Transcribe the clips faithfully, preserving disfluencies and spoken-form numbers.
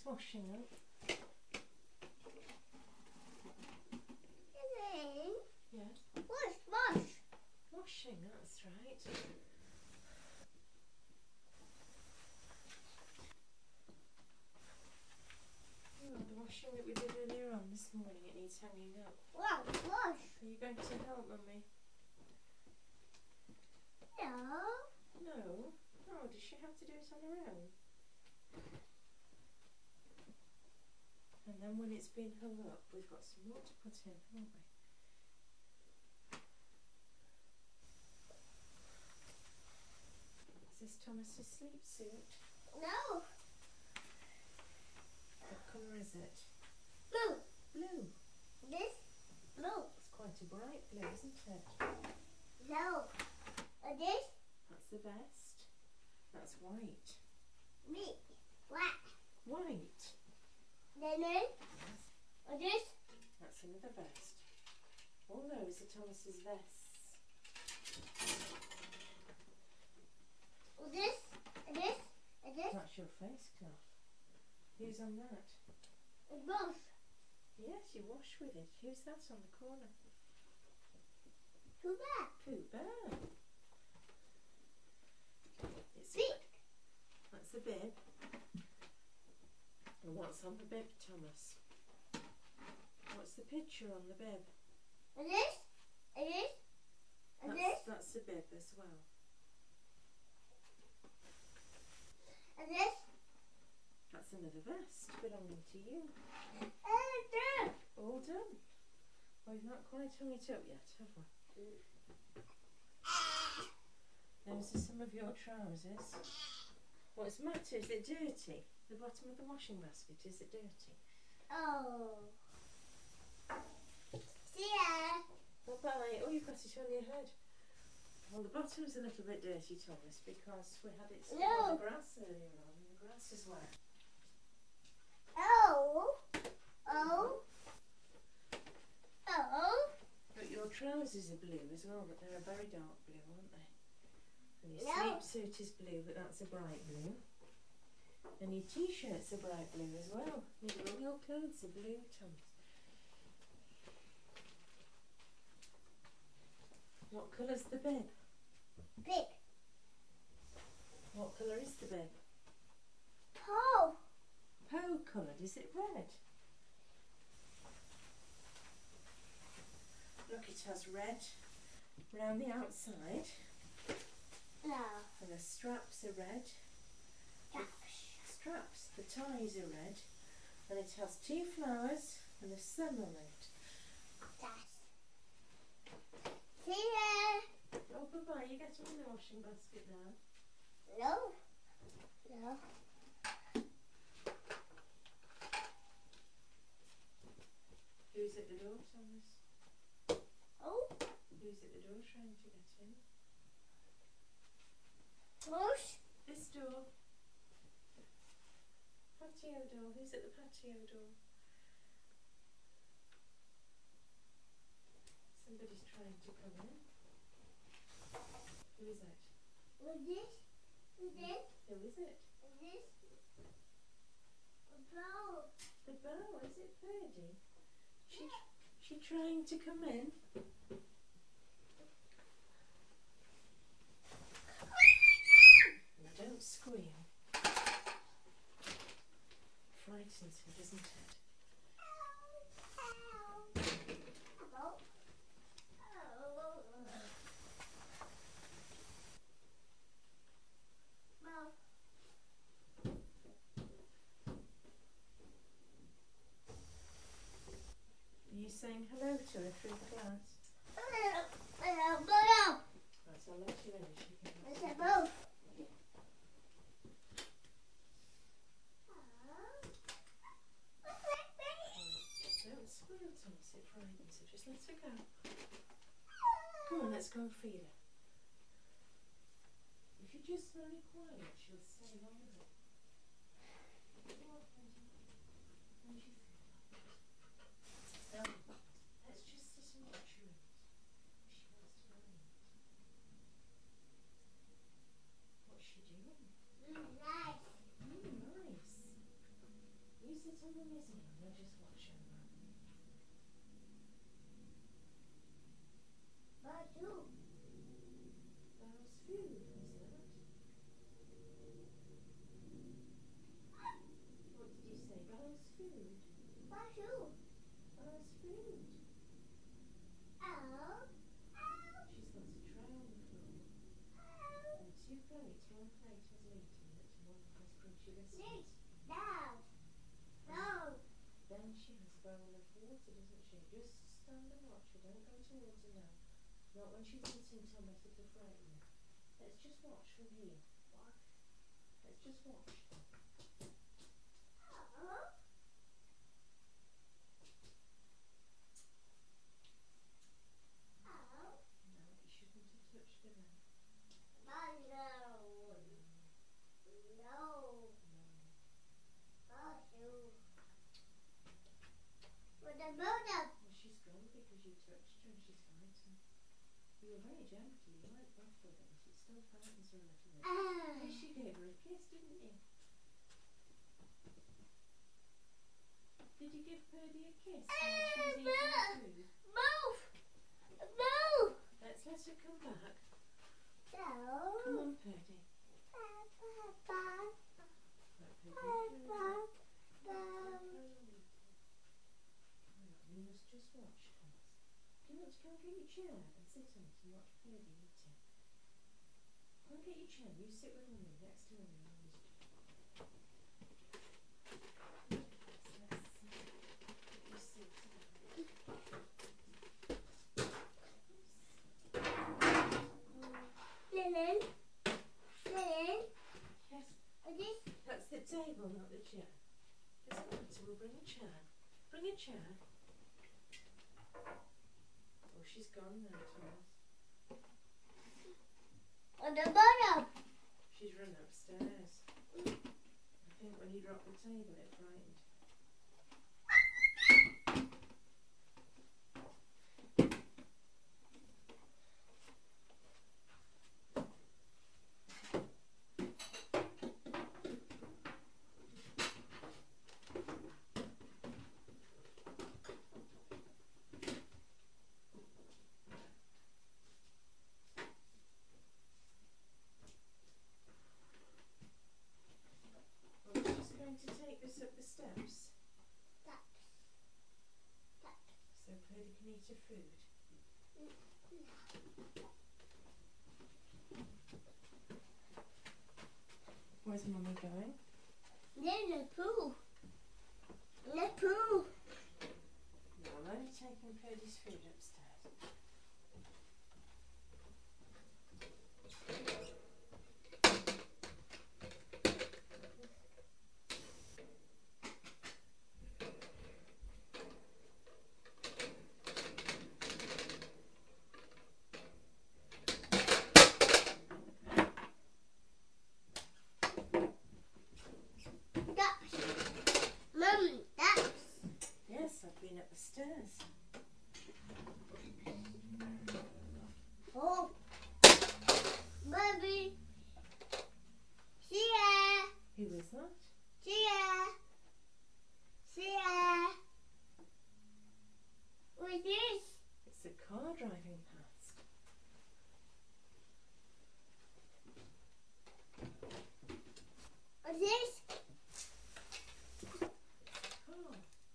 washing up. Yes. Wash, wash. Washing, that's right. Oh, the washing that we did earlier on this morning, it needs hanging up. Wash, wash. Are you going to help, Mummy? No. No? Oh, does she have to do it on her own? And then when it's been hung up, we've got some more to put in, haven't we? Is this Thomas's sleep suit? No. What colour is it? Blue. Blue. This blue. It's quite a bright blue, isn't it? No. Uh, this That's the vest. That's white. me. Black. White. Then then. Uh, this. That's another vest. All those are Thomas's vests. Uh, this. Uh, this. Uh, this. That's your face cloth. Who's on that? Uh, both. Yes, you wash with it. Who's that on the corner? Too bad. Pooh Bear. It's a, Big. that's the bib. And what's on the bib, Thomas? What's the picture on the bib? Uh, this. Uh, this. Uh, That's, this. that's the bib as well. Uh, this. That's another vest belonging to you. Uh, this. All done. Well, we've not quite hung it up yet, have we? Those are some of your trousers. What's the matter? Is it dirty? The bottom of the washing basket, is it dirty? Oh. See ya. Bye-bye. Oh, you've got it on your head. Well, the bottom's a little bit dirty, Thomas, because we had it stuck No. on the grass earlier on, and the grass is wet. Oh. Oh. Oh. But your trousers are blue as well, but they're a very dark blue, aren't they? And your No. sleep suit is blue, but that's a bright blue. And your t-shirt's a bright blue as well. Nearly all your clothes are blue, Thomas. What colour's the bib? Big. What colour is the bib? Oh. Pearl coloured, is it red? Look, it has red round the outside, No. and the straps are red. Straps, the ties are red, and it has two flowers and a stem on it. See ya. Oh, bye-bye, you get them in the washing basket now. No. No. Who's at the door, Thomas? Oh. Who's at the door trying to get in? Push. This door. Patio door. Who's at the patio door? Somebody's trying to come in. Who is it? With this. With this. Who is it? With this. A bow. The bow. Is it Birdie? She, she trying to come in? Don't squeal. Frightens her, doesn't it? Oh. Oh. Well. Are you saying hello to her through the glass? Hello. Hello. Hello. Right, I'll let you in if she can. It's a boat. Don't squeal, Thomas, it frightens her. Just let her go. Come on, let's go and feed her. If you're just very quiet, she'll stay longer. How do you feel? Um, let's just sit and watch her eat. She wants to go and eat. What's she doing? Mm, nice. Mm, nice. she's insisting Thomas to frighten her. Let's just watch from here. Watch. Let's just watch. Oh. Oh. No, you shouldn't have touched her then. No. No. No. Oh, shoot. With the motor. Well, she's gone because you touched her and she's frightened. You were very gentle. You went rough with her, but it still frightens her a little bit. Ah. Yes, you gave her a kiss, didn't you? Did you give Purdy a kiss while she was eating the food? Move. Move. Let's let her come back. No. Come on, Purdy. Papa. Let Purdy Papa. Right, we must just watch, Thomas. Do you want to go and get your chair and sit on it and watch Purdy eating? Go and get your chair. You sit with Mummy next to Mummy. Linen. Linen. Yes, Is this? that's the table, not the chair. Doesn't matter, we'll bring a chair. Bring a chair. Oh, she's gone now, Thomas. On the bottom. She's run upstairs. I think when you dropped the table, it frightened. Well, she's going to take us up the steps Taps. Taps. so Purdy can eat her food. Where's Mummy going? Then the pool. The pool. No, I'm only taking Purdy's food upstairs. Taps. Mum, taps. Yes, I've been up the stairs. Oh. Baby. See ya. Who was that? See ya. See ya. What's this? It's a car driving past. What's this? Oh,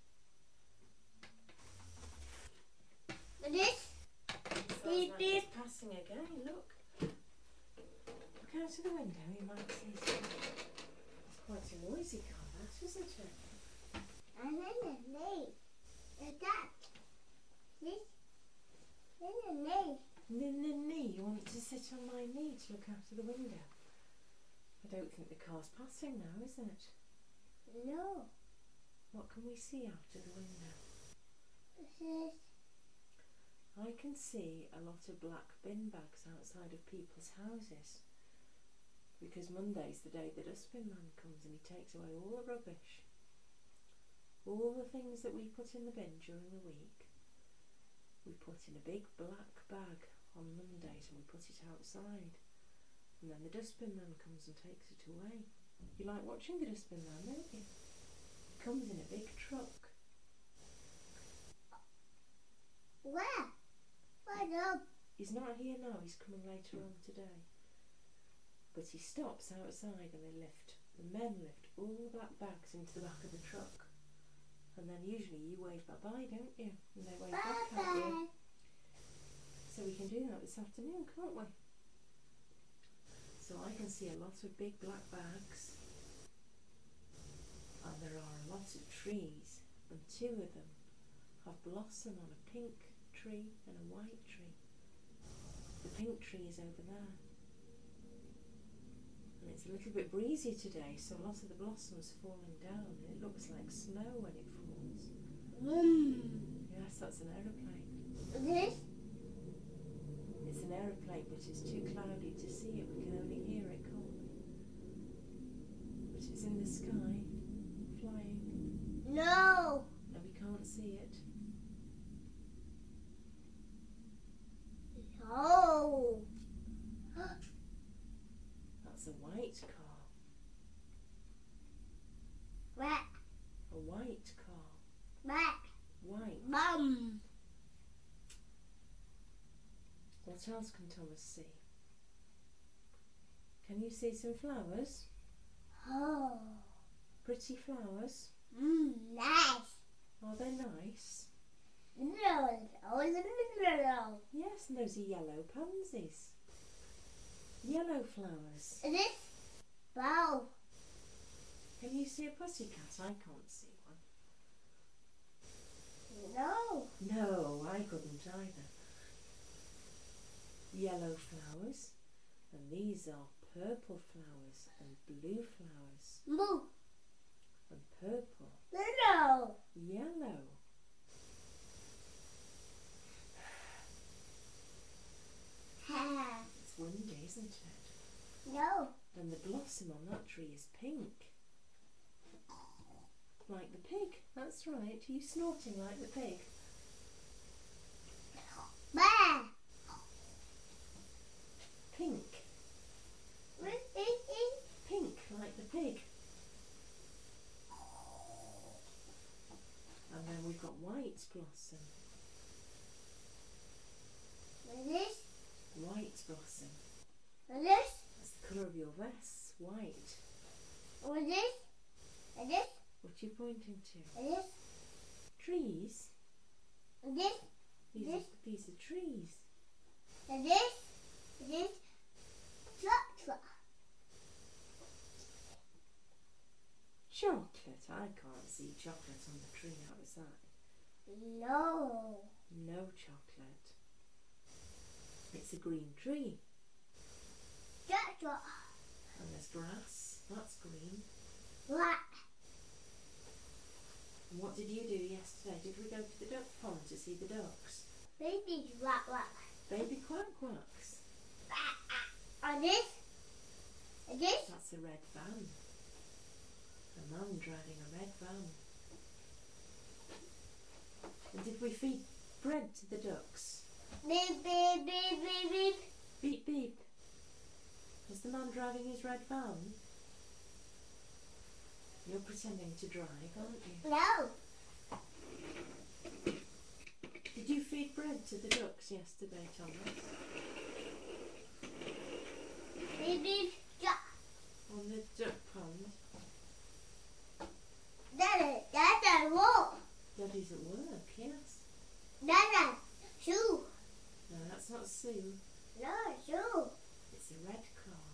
What's this? sounds Beep, like beep. it's passing again. Look. Look out of the window. You might see something. It's quite a noisy car, that, isn't it? And then the knee. The that. This. Then the knee. Knee, knee. You want to sit on my knee to look out of the window? I don't think the car's passing now, is it? No. What can we see out of the window? What's this? I can see a lot of black bin bags outside of people's houses. Because Monday's the day the dustbin man comes and he takes away all the rubbish. All the things that we put in the bin during the week, we put in a big black bag on Mondays and we put it outside. And then the dustbin man comes and takes it away. You like watching the dustbin man, don't you? He comes in a big truck. Where? Where no? He's not here now, he's coming later on today. But he stops outside and they lift, the men lift all the black bags into the back of the truck. And then usually you wave bye-bye, don't you? And they wave back at you. Bye. So we can do that this afternoon, can't we? So I can see a lot of big black bags. And there are a lot of trees. And two of them have blossom on a pink tree and a white tree. pink tree is over there. And it's a little bit breezy today, so a lot of the blossoms falling down. It looks like snow when it falls. Mm. Yes, that's an aeroplane. This? It's an aeroplane, but it's too cloudy to see it. We can only hear it, can't we? But it's in the sky, flying, No. and we can't see it. No. That's a white car. Rat. A white car. Rat. White. Mum. What else can Thomas see? Can you see some flowers? Oh. Pretty flowers? Mm, nice. Are they nice? No, no, no, no. Yes, and those are yellow pansies. Yellow flowers. Is this? Wow. Can you see a pussycat? I can't see one. No. No, I couldn't either. Yellow flowers, and these are purple flowers and blue flowers Moo. and purple, No. yellow. Ha. It's windy, isn't it? No. And the blossom on that tree is pink. Like the pig, that's right. Are you snorting like the pig? Bah. Pink, pink like the pig. And then we've got white blossom, This. white blossom. This. That's the colour of your vest, white. This. This. What are you pointing to? This. Trees? This. These This. are, these are trees. This. This. Chocolate. Chocolate? I can't see chocolate on the tree outside. No. No chocolate. It's a green tree. Chocolate. And there's grass. That's green. What? And what did you do yesterday? Did we go to the duck pond to see the ducks? Baby what what? Baby quack quacks. And this? And this? That's a red van. A man driving a red van. And did we feed bread to the ducks? Beep beep beep beep beep. Beep beep. Was the man driving his red van? You're pretending to drive, aren't you? No. Did you feed bread to the ducks yesterday, Thomas? Beep beep. Ja. On the duck pond? Dada, dada, walk. Daddy's at work, yes. Dada, shoe. No, that's not Sue. No, shoe. It's a red car.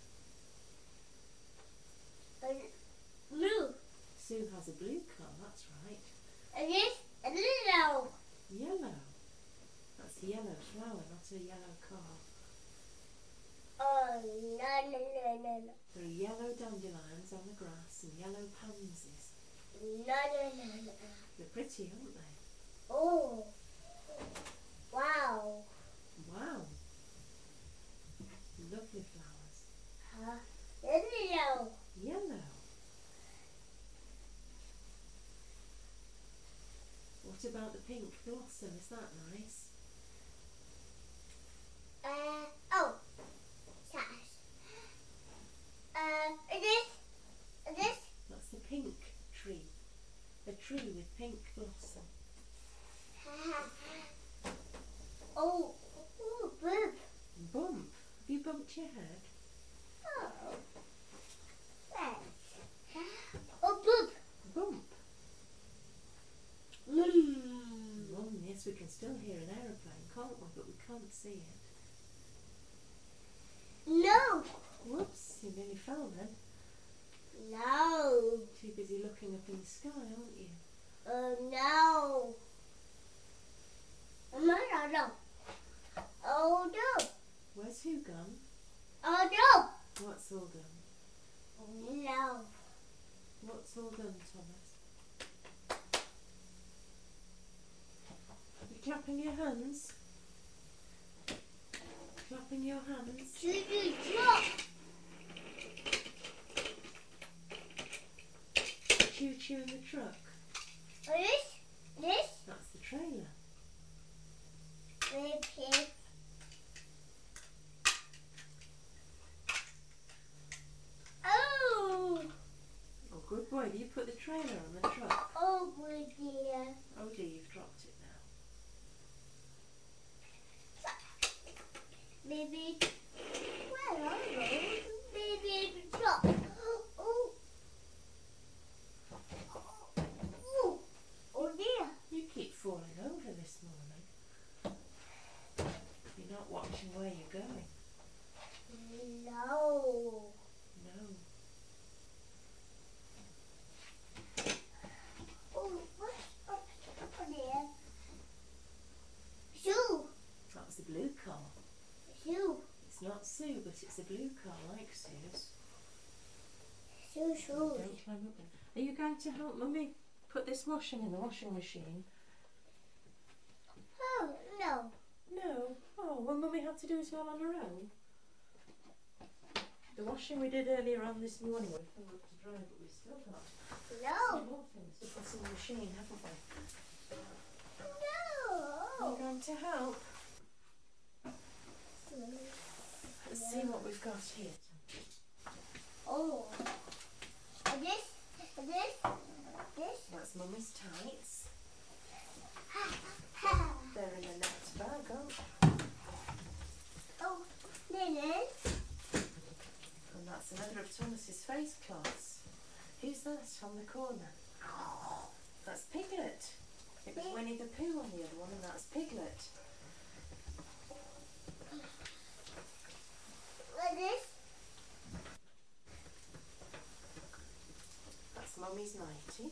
And blue. Sue has a blue car, that's right. And this, and yellow. Yellow. That's a yellow flower, not a yellow car. Oh, no, no, no, no, no. There are yellow dandelions on the grass and yellow pansies. No, no, no, no. They're pretty, aren't they? Oh. Wow. Wow. Lovely flowers. Huh? Yellow. Yellow. What about the pink blossom? Is that nice? Uh, oh. Sass. Uh, and this, and this. That's the pink tree. A tree with pink blossom. Oh, oh, boop. Bump. Have you bumped your head? Oh. Thanks. Oh, boop. Bump. Mm. Well, yes, we can still hear an aeroplane, can't we? But we can't see it. No. Whoops, you nearly fell then. No. Too busy looking up in the sky, aren't you? Oh, no. No, no, no. Oh, no. It's all done, Thomas. You clapping your hands? Clapping your hands? Choo-choo truck. Choo-choo in the truck. This, this, That's the trailer. repeat. Oh, Oh, good boy. You put the trailer on the truck. oh, good dear. Oh dear, you've dropped it now. Baby, where are you? Baby truck. Oh, oh, oh dear. You keep falling over this morning. You're not watching where you're going. No. No. Oh, what's up there? Sue, That's the blue car. Sue, It's not Sue, but it's a blue car like Sue's. Sue, Sue. Don't climb up there. Are you going to help Mummy put this washing in the washing machine? Oh, no. No. Oh, well, Mummy had to do it all on her own. The washing we did earlier on this morning, we hung up to dry, but we've still got No. some more things to put in the machine, haven't we? Are you No. going to help? Let's see what we've got here. Oh. And this, and this, this. That's Mummy's tights. They're in a net bag, aren't they? Oh, linen. And that's another of Thomas's face cloths. Who's that on the corner? That's Piglet. It was Winnie the Pooh on the other one, and that's Piglet. And this. That's Mummy's nightie.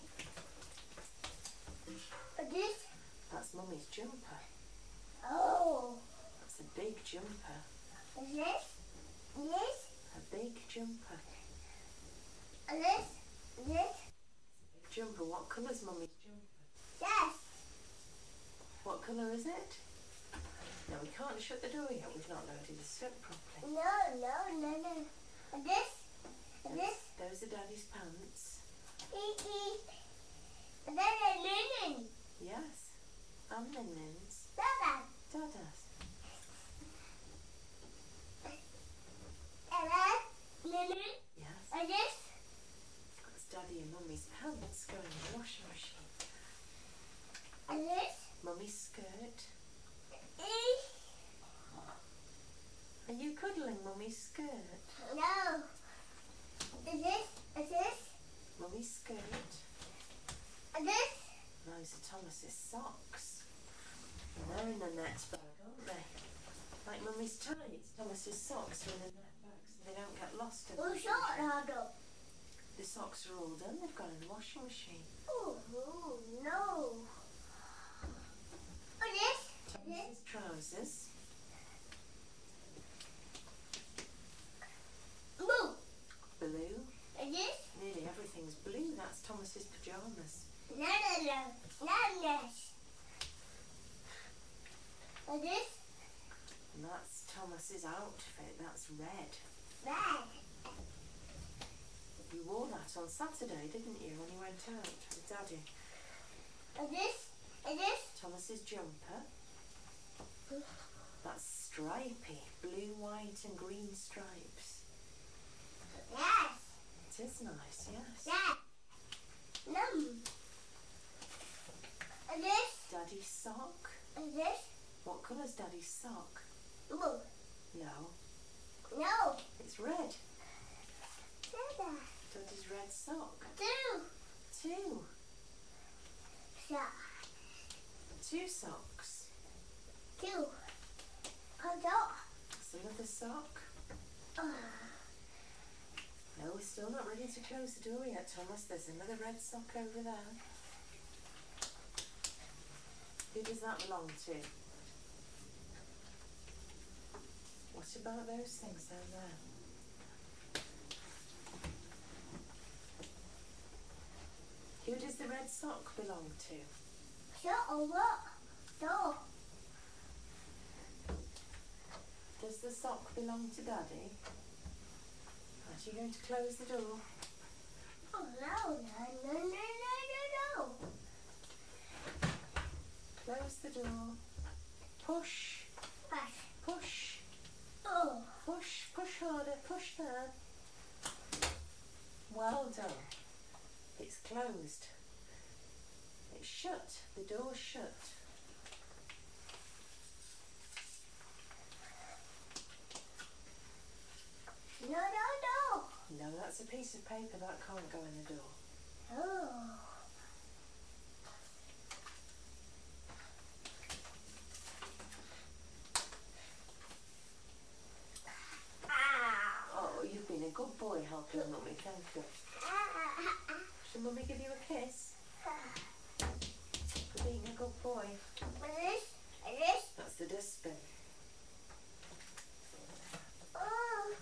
And this. That's Mummy's jumper. Oh. That's a big jumper. And this. And this. A big jumper. And this. And this. Big jumper. What colour's Mummy's jumper? Yes. What colour is it? No, we can't shut the door yet. We've not loaded the strip properly. No, no, no, no. And this. And this. Those are Daddy's pants. Eat, eat. And then a linen. Yes. And Linens. Dada. Dada's. And then linen. Yes. And this. That's Daddy and Mummy's pants going in the washing machine. And this. Mummy's skirt. Eat. Are you cuddling Mummy's skirt? No. And this. And this. Mummy's skirt. And this. Those are Thomas's socks. And they're in a net bag, aren't they? Like Mummy's tights. Thomas's socks are in a net bag so they don't get lost in the Oh, washing short machine. handle. The socks are all done. They've gone in the washing machine. Oh, oh, no. And this. And this. Thomas's trousers. Blue. Blue. And this. Nearly everything's blue. That's Thomas's pyjamas. No, no, no. Not this. And this. And that's Thomas's outfit. That's red. Red. You wore that on Saturday, didn't you, when you went out with Daddy? And this. And this. Thomas's jumper. That's stripy. Blue, white and green stripes. Yes. It is nice, yes. Yes. Num. And this. Daddy's sock. And this. What colour's Daddy's sock? Blue. No, No. it's red. Dada. Daddy's red sock. Two. Two. Shot. Two socks. Two. Cut off. That's another sock. Oh. No, we're still not ready to close the door yet, Thomas. There's another red sock over there. Who does that belong to? What about those things down there? Who does the red sock belong to? Shut up. Door. Does the sock belong to Daddy? Are you going to close the door? Oh, no, no, no, no, no, no, no. Close the door. Push. Push. Push. Oh. Push. Push harder. Push there. Well done. It's closed. It's shut. The door's shut. No, no, no. No, that's a piece of paper that can't go in the door. Oh. Oh, you've been a good boy helping Mummy, thank you. Should Mummy give you a kiss? For being a good boy. What is this? That's the dustbin. Oh.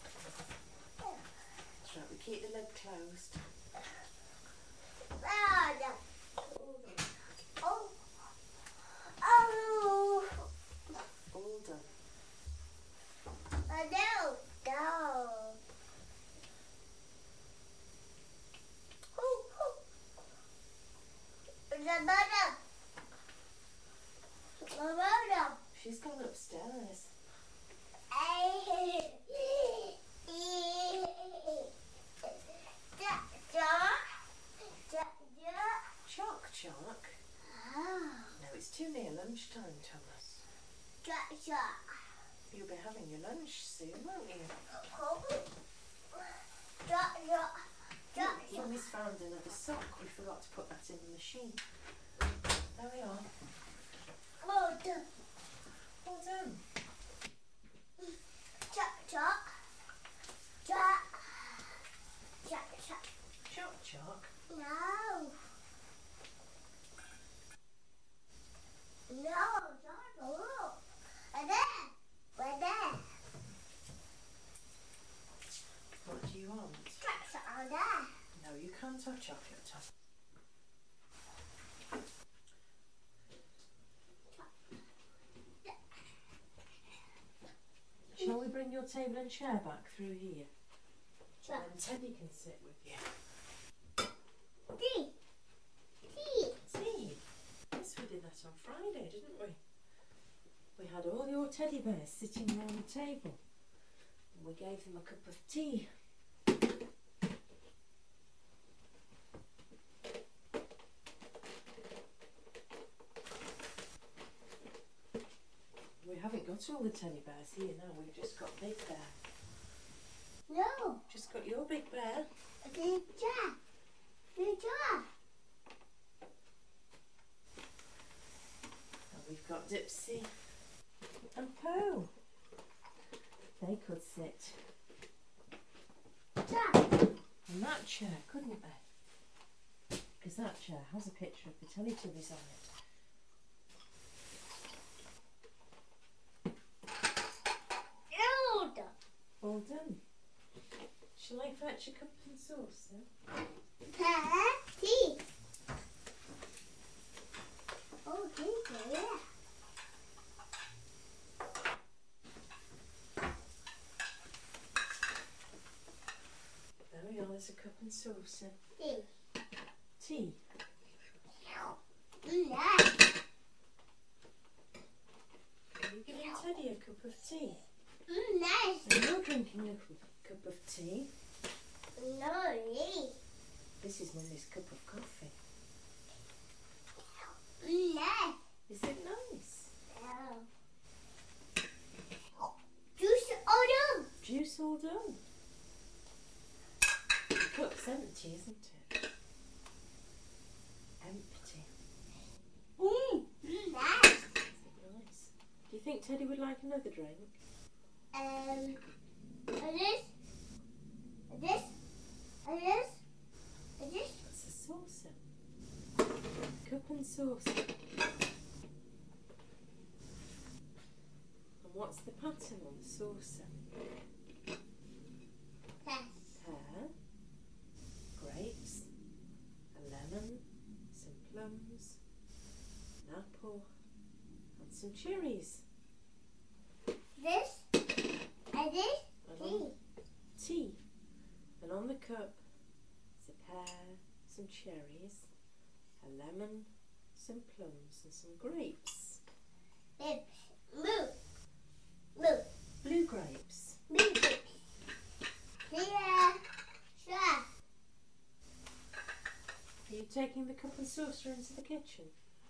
That's right, we keep the lid closed. Oh, no. Oh. Oh. All done. Oh, no. No. Oh, oh. The mother. The mother. She's gone upstairs. Chock, chock. No, it's too near lunchtime, Thomas. You'll be having your lunch soon, won't you? Mummy's found another sock. We forgot to put that in the machine. There we are. Well done. Well done. Chock, chock. Chock. Chock, chock. Chock, chock. No. No, no, no. We're there. We're there. What do you want? Chock, chock, are there. No, you can't have chocolate, Tom. Shall we bring your table and chair back through here? Chock. And Teddy can sit with you. Tea. Tea. Tea. Yes, we did that on Friday, didn't we? We had all your teddy bears sitting around the table. And we gave them a cup of tea. We haven't got all the teddy bears here now, we've just got Big Bear. No. Just got your Big Bear. Big chair. Big chair. And we've got Dipsy and Poe. They could sit Chair. on that chair, couldn't they? Because that chair has a picture of the Teletubbies on it. No. All done. Shall I fetch a cup and sauce then? Tea. Oh, tea, yeah. There we are, there's a cup and sauce then. Tea. Tea. Mm, yeah. Are you giving Teddy a cup of tea? Mm, nice. And you're drinking a cu- cup of tea. No, me. This is Mummy's cup of coffee. Mm, nice. Is it nice? Oh. Juice all done. Juice all done. The cup's empty, isn't it? Empty. Mm, mm, nice. Is it nice? Do you think Teddy would like another drink? Um, and this, and this, and this, and this. That's a saucer. Cup and saucer. And what's the pattern on the saucer? Yes. Pear, grapes, a lemon, pour and some cherries. This and this And tea. on tea. And on the cup is a pear, some cherries, a lemon, some plums and some grapes. Lips. Blue. Blue. Blue grapes. Blue lips. Here. Sure. Are you taking the cup and saucer into the kitchen?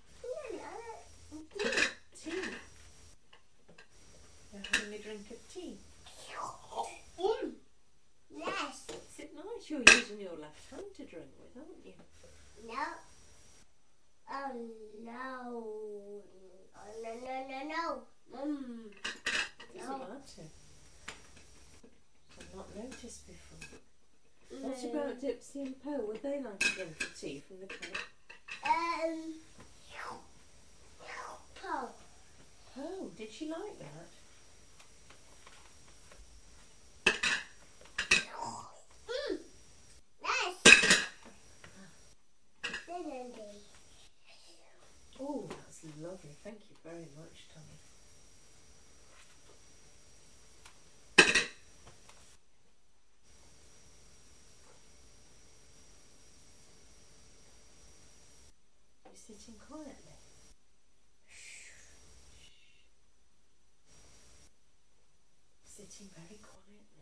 Tea. Tea. You're having a drink of tea. Mm. Yes. Is it nice? You're using your left hand to drink with, aren't you? No. Oh no. Oh no no no no. Mm. Doesn't No. matter. I've not noticed before. Mm. What about Dipsy and Poe? Would they like a drink of tea from the cup? Um. Poe. Oh, did she like that? Mm. Yes. Oh, that's lovely. Thank you very much, Tommy. You're sitting quietly. Sitting very quietly.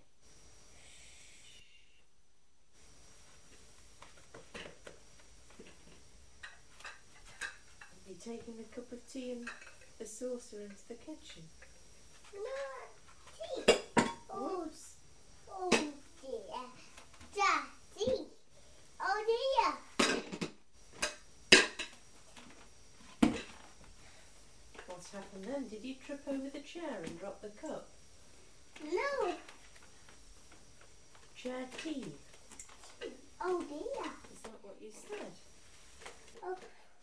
Are you taking a cup of tea and a saucer into the kitchen? No. Tea. Oh. Oh dear. Daddy. Oh dear. What's happened then? Did you trip over the chair and drop the cup? No. Chair tea. Oh dear. Is that what you said? Oh.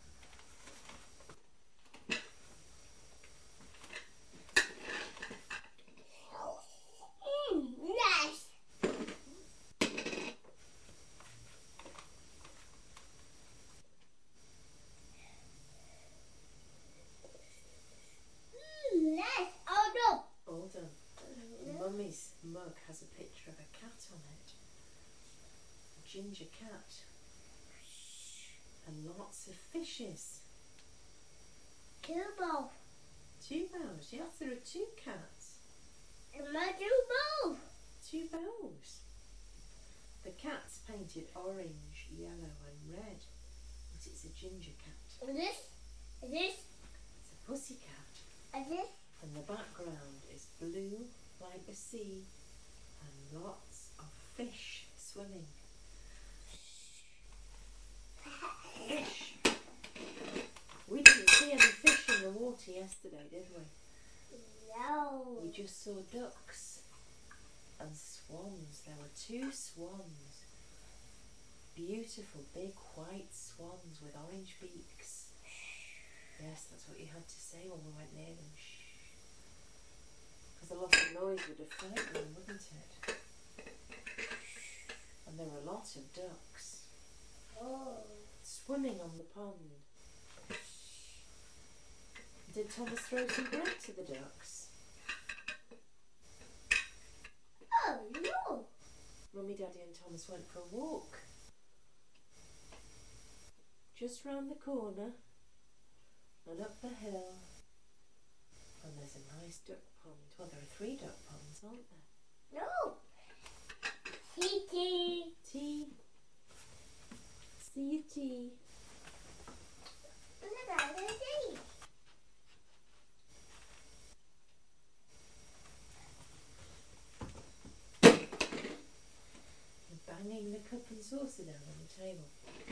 Mm, nice. Mm, nice. Oh no. All done. Mummy's mug has a picture of a cat on it. A ginger cat. And lots of fishes. Two both. Two bows. Yes, there are two cats. And my two both. Two bows. The cat's painted orange, yellow and red. But it's a ginger cat. And this. And this. It's a pussy cat. And this. And the background is blue like the sea and lots of fish swimming. Fish. We didn't see any fish in the water yesterday, did we? No. We just saw ducks and swans. There were two swans. Beautiful big white swans with orange beaks. Yes, that's what you had to say when we went near them. Shh. Because a lot of noise would have frightened them, wouldn't it? And there were a lot of ducks Oh. swimming on the pond. Did Thomas throw some bread to the ducks? Oh no. Mummy, Daddy and Thomas went for a walk. Just round the corner and up the hill. And there's a nice duck pond. Well, there are three duck ponds, aren't there? No. Tea. Tea. See you, tea. Look at the tea. You're banging the cup and saucer down on the table.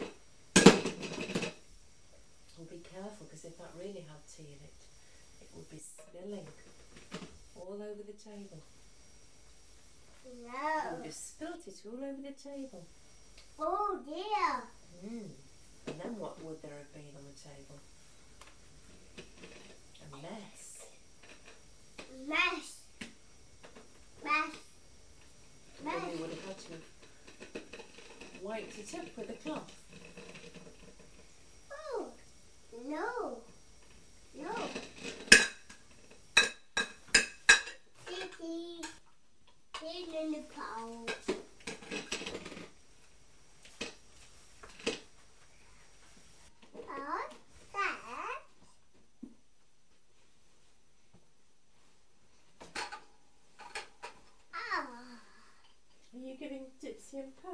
Well, be careful, because if that really had tea in it, it would be spilling all over the table. You No. would have spilt it all over the table. Oh dear. Mm. And then what would there have been on the table? A mess. Mess. Mess. Then Mess. we would have had to have wiped it up with a cloth. Oh. No.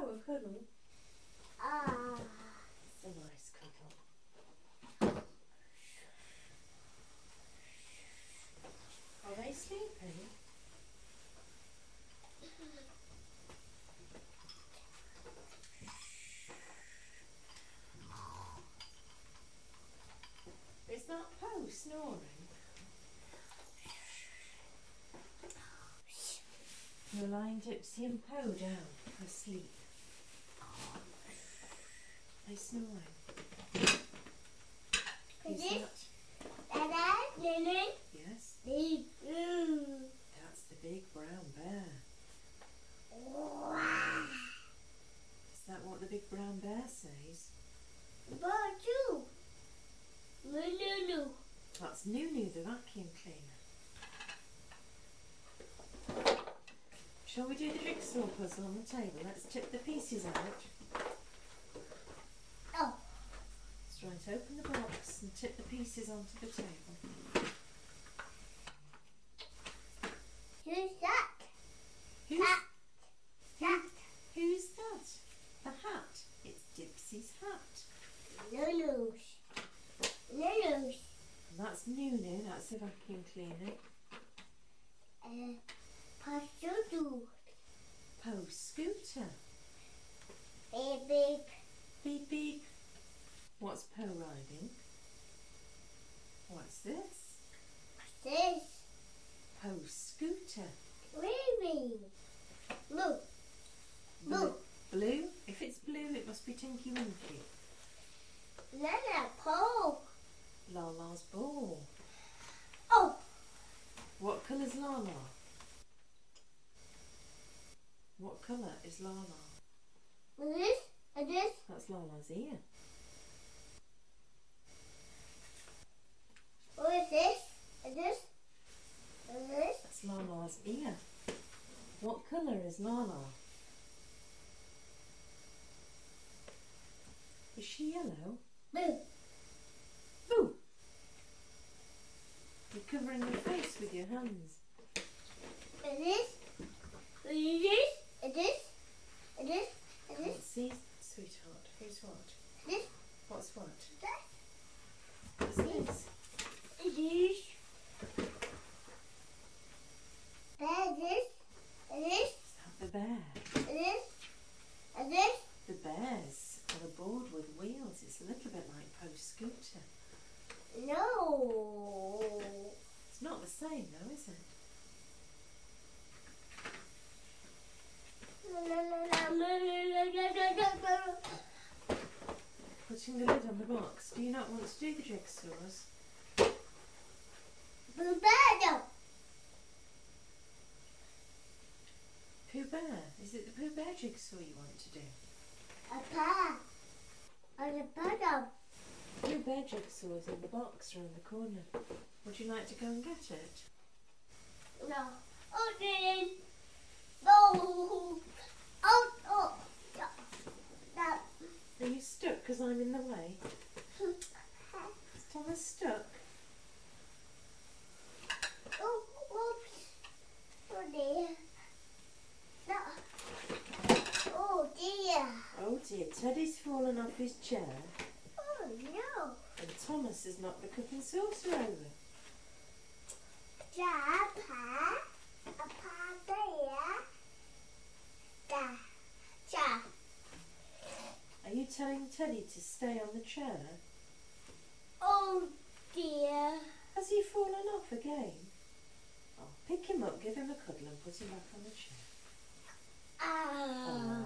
out a cuddle. Ah. It's a nice cuddle. Are they sleeping? Is that Poe snoring? You're lying Dipsy and Poe down asleep. They snoring. Is Is that? Dada, Lily, Yes, Lily. Mm. that's the big brown bear. Wow. Is that what the big brown bear says? But you. Lulu. That's Nunu, the vacuum cleaner. Shall we do the jigsaw puzzle on the table? Let's tip the pieces out. Oh. Let's try to open the box and tip the pieces onto the table. Who's that? Who's, Hat. Hat. who's that? The hat. It's Dipsy's hat. Lulu's. Lulu's. And that's Nunu, that's the vacuum cleaner. Uh, Pasudu. Poe scooter. Beep beep. Beep beep. What's Poe riding? What's this? This. Poe scooter. Waving. Blue. Blue. Blue? If it's blue, it must be Tinky Winky. Lala pole. Lala's ball. Oh. What colour's Lala? What colour is Lala? This. And this. That's Lala's ear. What is this? And this. And this. That's Lala's ear. What colour is Lala? Is she yellow? Blue. Boo! You're covering your face with your hands. And this. And this. And this. And this. And this. Can't see, sweetheart. Who's what? This. What's what? That. What's this? And this. And this. And this. Is that the bear? And this. And this. The bears are a board with wheels. It's a little bit like Poe's scooter. No. It's not the same though, is it? Putting the lid on the box. Do you not want to do the jigsaws? Bubado. Pooh Bear. Is it the Pooh Bear jigsaw you want to do? A pa. And a bottom. Pooh Bear jigsaw is in the box around the corner. Would you like to go and get it? No. Oh, then. No. Oh, oh. No. No. Are you stuck because I'm in the way? Is Thomas stuck? Oh, oops. Oh, dear. No. Oh, dear. Oh dear, Teddy's fallen off his chair Oh, no. and Thomas has knocked the cup and saucer over. Ja, pa. A pa there. Da. Ja. Are you telling Teddy to stay on the chair? Oh, dear. Has he fallen off again? Oh, pick him up, give him a cuddle and put him back on the chair. Ah. Oh,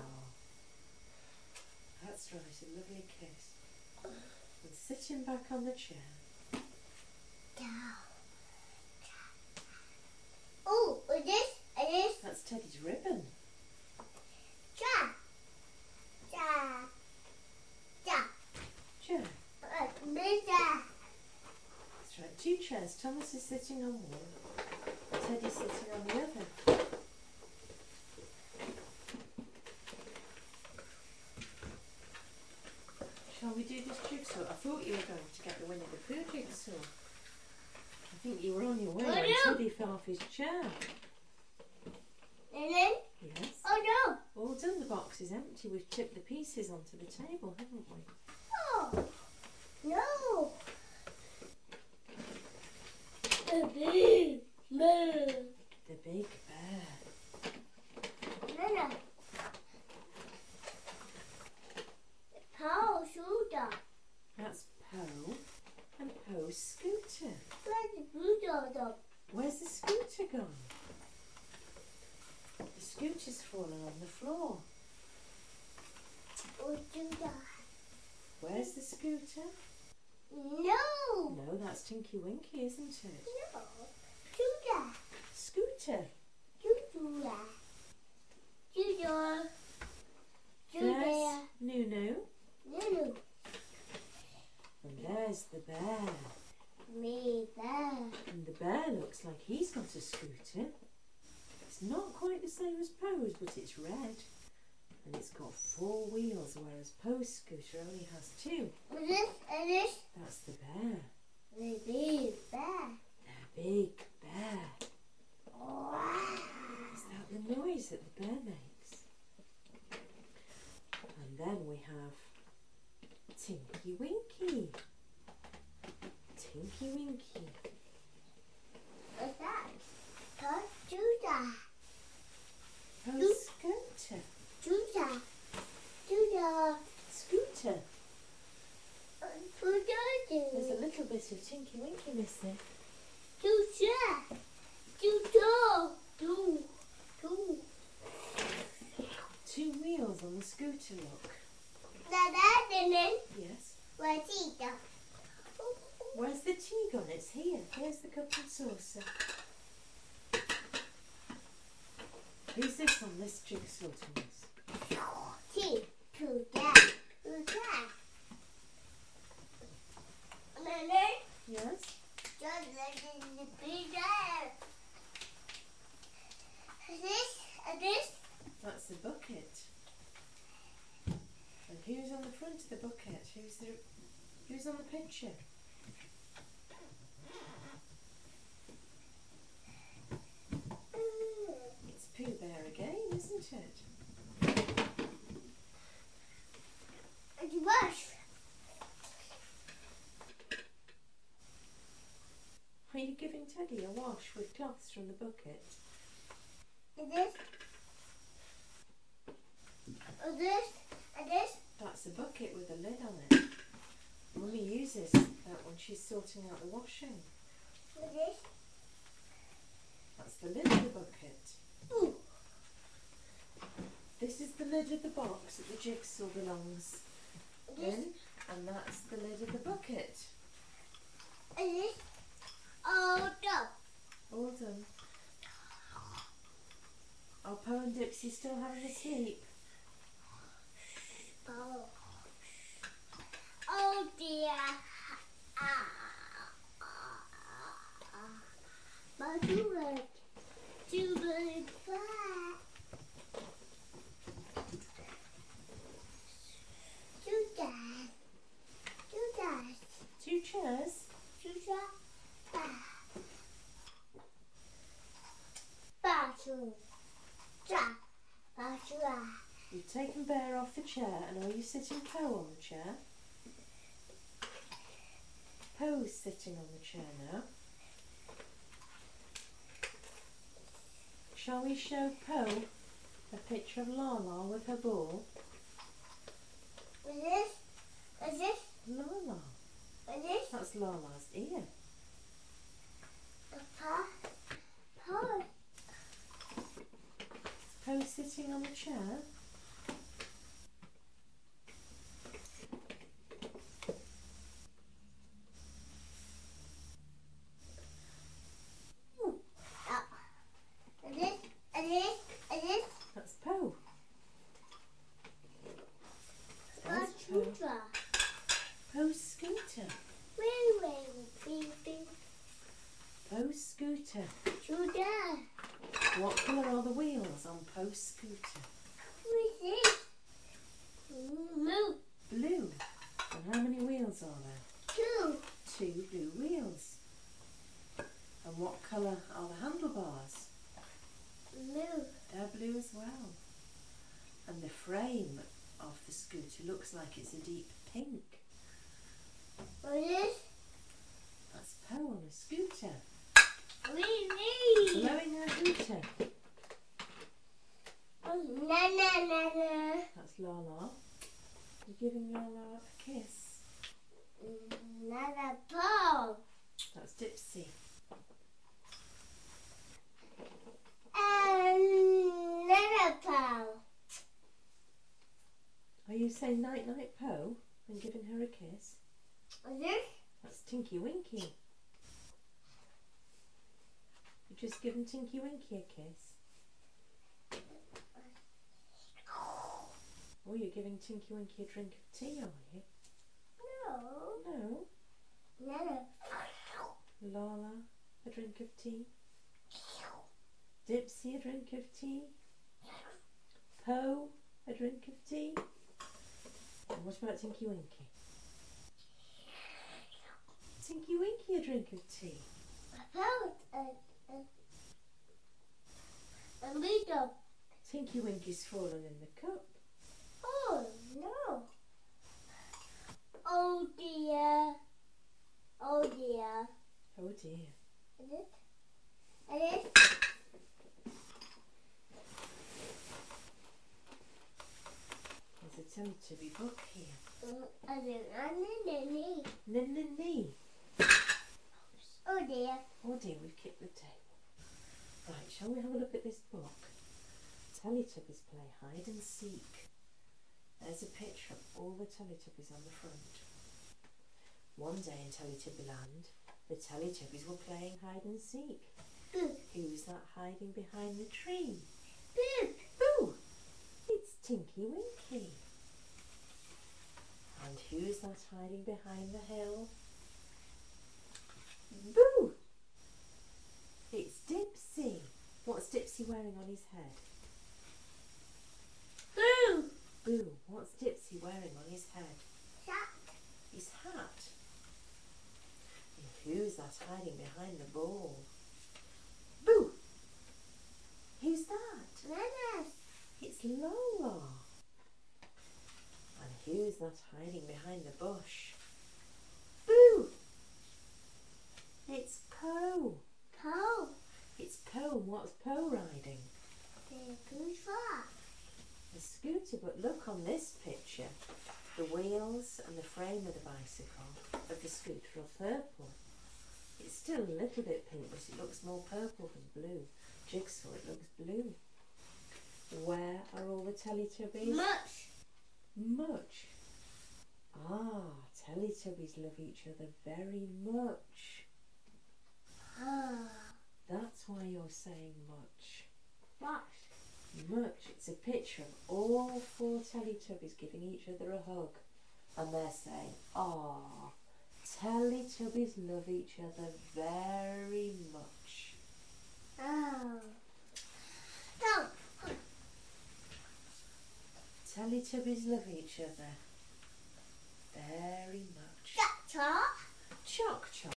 that's right, a lovely kiss. And sit him back on the chair. Down. Oh, and this, and this. That's Teddy's ribbon. Ja. Ja. Ja. Chair. Uh, Linda. That's right, two chairs. Thomas is sitting on one, Teddy's sitting on the other. Shall we do this jigsaw? I thought you were going to get the Winnie the Pooh jigsaw. I think you were on your way I when know. Teddy fell off his chair. And then, Yes. oh, Oh no! All done, the box is empty. We've chipped the pieces onto the table, haven't we? Oh no! The big bear. The big bear. No, no. Power shooter. That's Poe and Poe's scooter. Where's the bulldog? Where's the scooter gone? The scooter's fallen on the floor. Oh, do that. Where's the scooter? No! No, that's Tinky Winky, isn't it? No. Do that. Scooter. You do that. Do that. Do There's that. Nunu. Nunu. And there's the bear. Me there. And the bear looks like he's got a scooter. It's not quite the same as Poe's, but it's red. And it's got four wheels, whereas Poe's scooter only has two. And this, and this. That's the bear. The big bear. The big bear. Wow. Is that the noise that the bear makes? And then we have Tinky Winky. Tinky Winky. What's that? Don't do that. Poe's scooter. Do that. Do that. Scooter. Do that. There's a little bit of Tinky Winky missing. Do that. Do that. Do. Do. Two wheels on the scooter, look. That didn't. Yes. Where's it? Where's the tea gone? It's here. Here's the cup and saucer. Who's this on this jigsaw, Thomas? Tea. Do that. Do that. And then Yes? just let it be there. And this, and this. That's the bucket. And who's on the front of the bucket? Who's the who's on the picture? It's Pooh Bear again, isn't it? And you wash. Are you giving Teddy a wash with cloths from the bucket? And this. And this. And this. That's a bucket with a lid on it. Mummy uses that when she's sorting out the washing. And this. That's the lid of the bucket. Ooh. This is the lid of the box that the jigsaw belongs And this. in, and that's the lid of the bucket. And this. All done. All done. Are Poe and Dixie still having a sleep? Oh. Oh dear. Ah. My toothbrush. Toothbrush. Do that. Do that. Two chairs. Do that. Bathroom. Ja. Bathroom. You've taken Bear off the chair, and are you sitting Poe on the chair? Poe's sitting on the chair now. Shall we show Poe a picture of Lala with her ball? Is this? Is this? Lala. Is this? That's Lala's ear. Pa? Pa? Poe sitting on the chair. Is this? Is this? Is this? That's Poe. There's What's Poe. Sutra? Poe's scooter. Wait, wait, baby. Poe's scooter. Sutra. What colour are the wheels on Poe's scooter? What is this? Move. Blue. And how many wheels are there? Two. Two blue wheels. And what colour are the handlebars? Move. They're blue as well. And the frame of the scooter looks like it's a deep pink. What is? That's Poe on a scooter. Wee wee. Blowing her hooter. Oh, na na na na. That's Lala. You're giving Lala a kiss. Another ball. That's Dipsy. Another ball. Are you saying night night Poe and giving her a kiss? What is? That's Tinky Winky. You've just given Tinky Winky a kiss. Oh, you're giving Tinky Winky a drink of tea, are you? No. No. Another. Lala, a drink of tea. Dipsy, a drink of tea. Poe, a drink of tea. And what about Tinky Winky? Tinky Winky, a drink of tea. About a a a little. Tinky Winky's fallen in the cup. Oh no. Oh dear. Oh dear. Oh dear. Is it? It is. There's a Teletubby book here. Mm, I don't know. Nin nin nee. Oh dear. Oh dear, we've kicked the table. Right, shall we have a look at this book? Teletubbies play hide and seek. There's a picture of all the Teletubbies on the front. One day in Teletubbyland, the Teletubbies were playing hide and seek. Boo. Who's that hiding behind the tree? Boo. Boo! It's Tinky Winky. And who's that hiding behind the hill? Boo! It's Dipsy. What's Dipsy wearing on his head? Boo. Boo, what's Dipsy wearing on his head? Shut. His hat. And who's that hiding behind the ball? Boo! Who's that? Nana. It's Lola. And who's that hiding behind the bush? Boo! It's Poe. Poe. It's Poe. And what's Poe riding? The good far. A scooter, but look on this picture. The wheels and the frame of the bicycle of the scooter are purple. It's still a little bit pink, but it looks more purple than blue. Jigsaw, it looks blue. Where are all the Teletubbies? Much. Much. Ah, Teletubbies love each other very much. Ah. That's why you're saying much. Much. Much. It's a picture of all four Teletubbies giving each other a hug. And they're saying, ah, Teletubbies love each other very much. Oh. No. Teletubbies love each other very much. Doctor. Choc choc.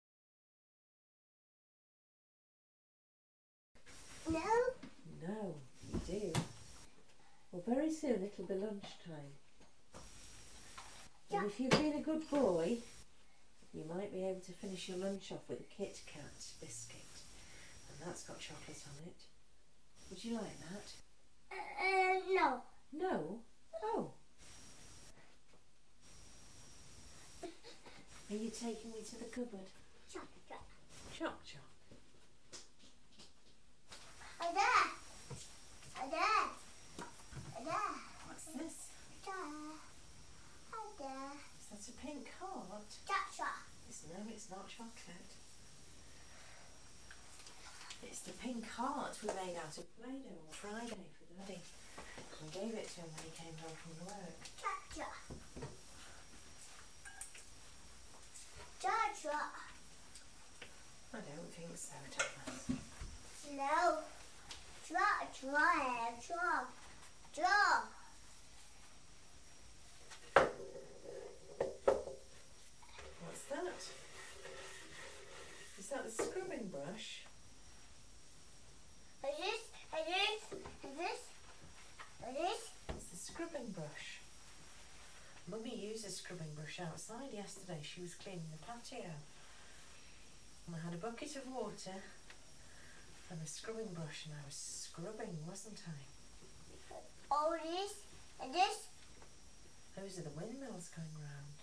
No. No, you do. Well, very soon it'll be lunchtime. And if you've been a good boy, you might be able to finish your lunch off with a Kit Kat biscuit. And that's got chocolate on it. Would you like that? Uh, no. No? Oh. Are you taking me to the cupboard? Chop, chop. Choc choc. Oh, there. Oh, there. Oh, there. What's this? There. Oh, there. Is that a pink heart? Chop, chop. It's, no, it's not chocolate. It's the pink heart we made out of Play-Doh on Friday for Daddy. I gave it to him when he came home from work. Chop, chop. Chop, chop. I don't think so, Thomas. No. Chop, chop, chop. Chop. What's that? Is that the scrubbing brush? Is this, is this, is this, is this, scrubbing brush outside yesterday. She was cleaning the patio. And I had a bucket of water and a scrubbing brush and I was scrubbing, wasn't I? Oh, this and this Those are the windmills going round.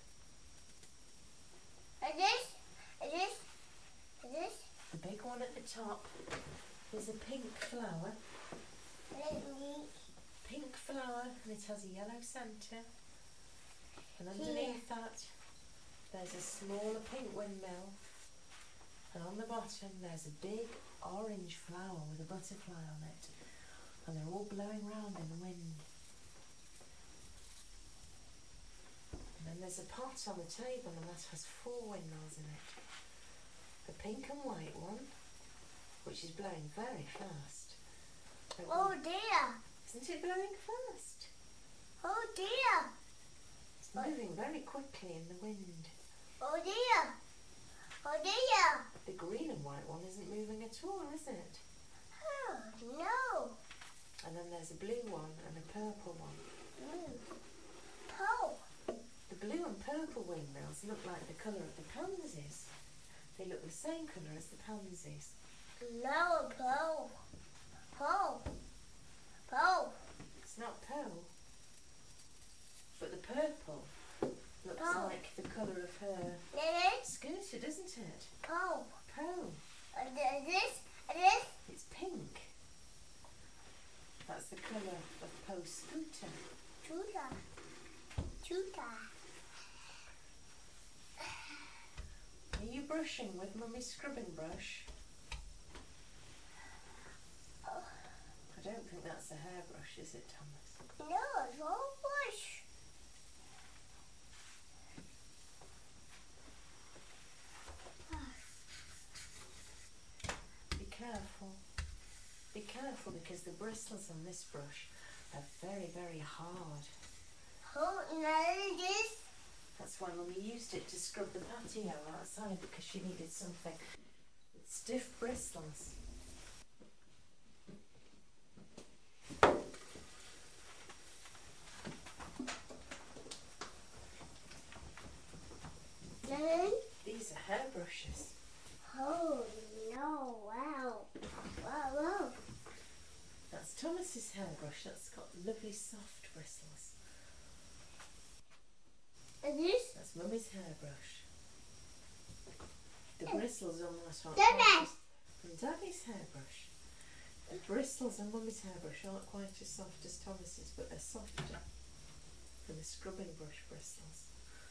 and this and this and this. The big one at the top is a pink flower. Let me. Pink flower, and it has a yellow centre. And underneath that, there's a smaller pink windmill. And on the bottom, there's a big orange flower with a butterfly on it. And they're all blowing round in the wind. And then there's a pot on the table, and that has four windmills in it. The pink and white one, which is blowing very fast. Oh dear! Isn't it blowing fast? Oh dear! It's moving very quickly in the wind. Oh dear! Oh dear! The green and white one isn't moving at all, is it? Oh no! And then there's a blue one and a purple one. Mm. Oh. The blue and purple windmills look like the colour of the pansies. They look the same colour as the pansies. No, Paul. Paul. Paul. It's not pearl, but the purple looks Pearl. like the colour of her This. scooter, doesn't it? Paul. Pearl. And this. And this. It's pink. That's the colour of Poe's scooter. Tuta. Tuta. Are you brushing with Mummy's scrubbing brush? Oh. I don't think that's a hairbrush, is it, Thomas? No, it's all bush. Be careful. Be careful because the bristles on this brush are very, very hard. Oh, and this. That's why Mummy used it to scrub the patio outside because she needed something with stiff bristles. Then. These are hairbrushes. Oh no! Wow! Wow! Wow! That's Thomas's hairbrush. That's got lovely soft bristles. And this. That's Mummy's hairbrush. The bristles on that aren't Daddy. quite as- and Daddy's hairbrush. The bristles on Mummy's hairbrush aren't quite as soft as Thomas's, but they're softer than the scrubbing brush bristles.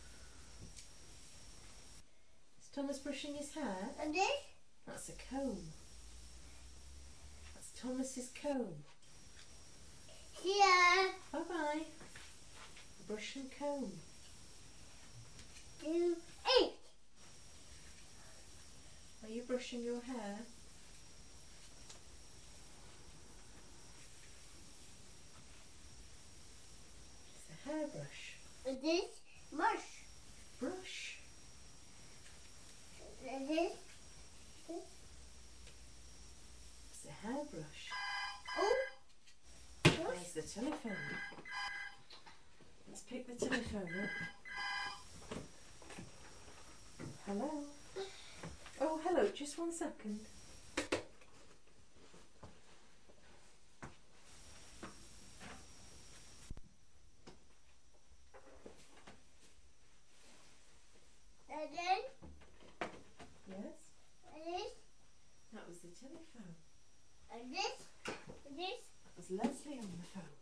Is Thomas brushing his hair? And this. That's a comb. That's Thomas's comb. Here. Bye bye. Brush and comb. Two. Eight. Are you brushing your hair? It's a hairbrush. And this. Mush. Brush. And this. It's a hairbrush. Oh. There's the telephone. Let's pick the telephone up. Hello? Oh, hello, just one second. And then. Yes? And this. That was the telephone. And this. And this. That was Leslie on the phone.